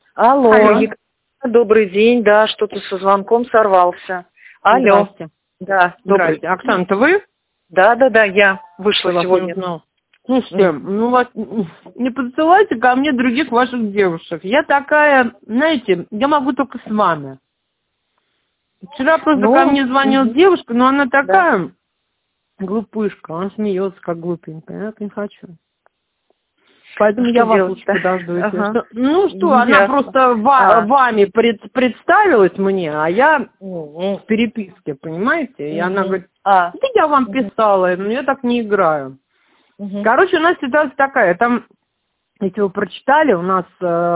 Алло, Алло. Екатерина, добрый день, да, что-то со звонком сорвался. Алло. Здрасте. Да, добрый. Здрасте. Оксана, это вы? Да, я вышла Я вас не сегодня. узнал. Слушайте, ну вас не подсылайте ко мне других ваших девушек. Я такая, знаете, я могу только с вами. Вчера просто ко мне звонила девушка, но она такая глупышка, она смеется как глупенькая, я так не хочу. Поэтому Что я вас делать-то? лучше подожду. Если Ага. что. Ну что, Ну, она ясно. просто вами представилась мне, а я в переписке, понимаете? И она говорит, да я вам писала, но я так не играю. Короче, у нас ситуация такая, там, если вы прочитали, у нас,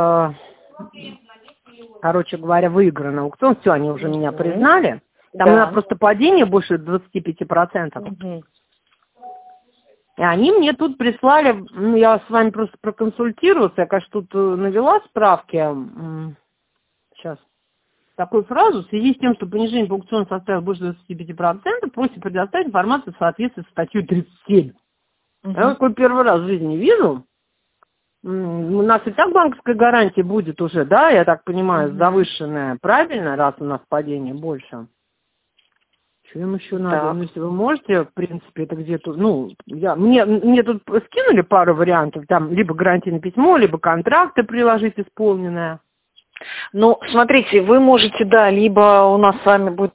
короче говоря, выигран аукцион, все, они уже меня признали. Там у нас просто падение больше 25%. И они мне тут прислали, ну, я с вами просто проконсультировался, я, конечно, тут навела справки, сейчас, такую фразу, в связи с тем, что понижение по аукциону составило больше 25%, просит предоставить информацию в соответствии с статьей 37. Я такой первый раз в жизни вижу. У нас и так банковская гарантия будет уже, да, я так понимаю, завышенная, правильно, раз у нас падение больше? Что им еще надо? Ну, если вы можете, в принципе, это где-то, ну, мне тут скинули пару вариантов, там, либо гарантийное письмо, либо контракты приложить исполненное. Ну, смотрите, вы можете, да, либо у нас с вами будет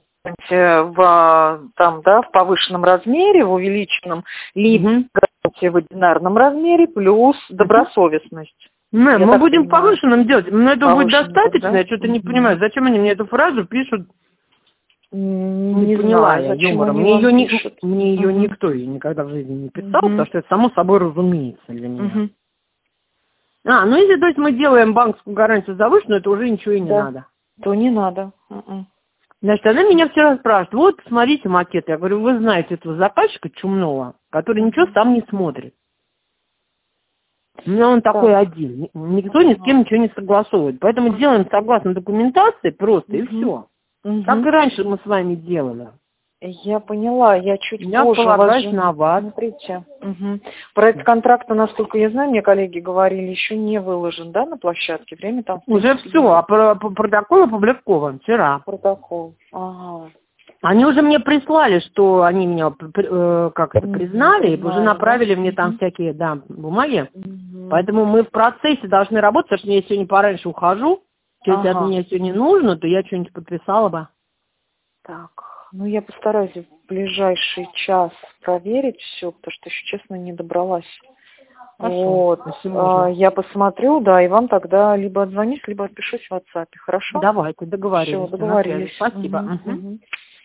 в повышенном размере, в увеличенном, либо в одинарном размере, плюс добросовестность. Мы будем в повышенном делать, но это будет достаточно, да? я что-то не понимаю, зачем они мне эту фразу пишут? Не поняла знаю, я юмора. Мне ее никто никогда в жизни не писал, потому что это само собой разумеется для меня. Ну если, то есть, мы делаем банковскую гарантию завышенную, то уже ничего и не надо. То не надо. Значит, она меня вчера спрашивает, вот, смотрите макет. Я говорю, вы знаете этого заказчика чумного, который ничего сам не смотрит. У меня он такой один. Никто ни с кем ничего не согласовывает. Поэтому делаем согласно документации просто, и все. Как и раньше мы с вами делали. Я поняла, я чуть позже. Я полагаюсь на вас. Смотрите. Проект контракта, насколько я знаю, мне коллеги говорили, еще не выложен, да, на площадке? Время там... Уже все, а протокол опубликован вчера. Протокол, ага. Они уже мне прислали, что они меня как-то признали, и уже направили мне там всякие, бумаги. Поэтому мы в процессе должны работать, потому что я сегодня пораньше ухожу. Если от меня сегодня нужно, то я что-нибудь подписала бы. Так, ну я постараюсь в ближайший час проверить все, потому что еще, честно, не добралась. Вот, я посмотрю, да, и вам тогда либо отзвонюсь, либо отпишусь в WhatsApp, хорошо? Давайте, договорились. Все, договорились. Спасибо.